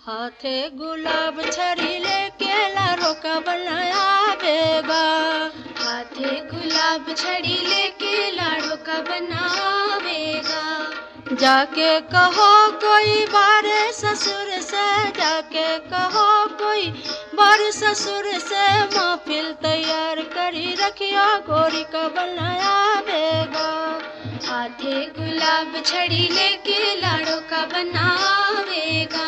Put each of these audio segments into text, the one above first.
हाथे गुलाब छड़ी लेके लाड़ो का बनाया बेगा। हाथे गुलाब छड़ी लेके लाड़ो का बनावेगा। जाके कहो कोई बारे ससुर से, जाके कहो कोई बारे ससुर से, महफिल तैयार करी रखिया गोरी का बनाया बेगा। हाथे गुलाब छड़ी लेके लाड़ो का बनावेगा।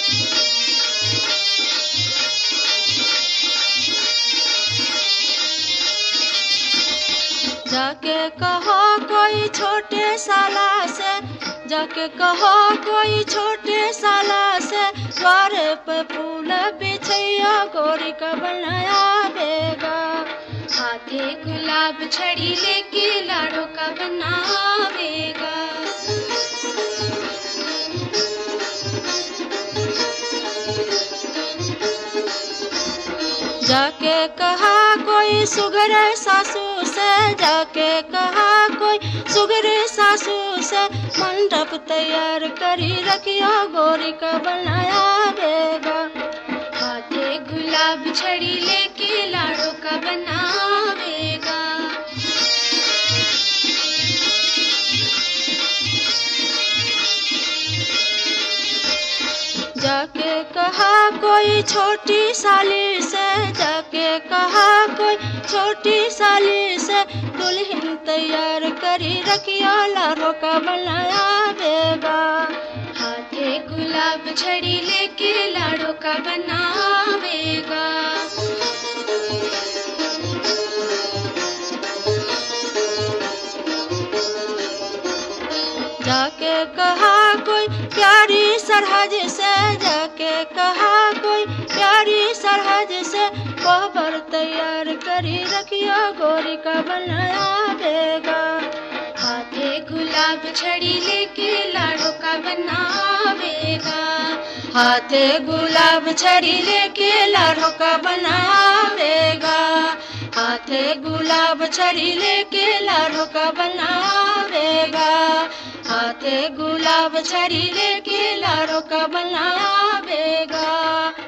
जाके कहो कोई छोटे साला से, जाके कहो कोई छोटे साला से, द्वार पे फूल बिछैया गोरी का बनाया बेगा। हाथे गुलाब छड़ी लेके लाड़ो का बनावेगा। जाके कहा कोई सुगर सासू से, जाके कहा कोई सुगर सासू से, मंडप तैयार करी रखिया गोरी का बनाया बेगा। हाथे गुलाब छड़ी लेके लाड़ो का बनावेगा। जाके कहा कोई छोटी साली से, जाके कहा कोई छोटी साली से, दुल्हन तैयार करी रखिया लाड़ो का बनाया बेगा। हाथे गुलाब छड़ी लेके लाड़ो का बनावेगा। जाके कहा कोई प्यारी सरहज से, जाके कहा कोई प्यारी सरहज से, कोहबर तैयार करी रखिया गोरी का बनाया बेगा। हाथे गुलाब छड़ी लेके लाड़ो का बनावेगा। हाथे गुलाब छड़ी लेके लाड़ो का बनावेगा। हाथे गुलाब छड़ी लेके लाड़ो का बनावेगा। हाथे गुलाब छड़ी लेके लाड़ो का बनावेगा।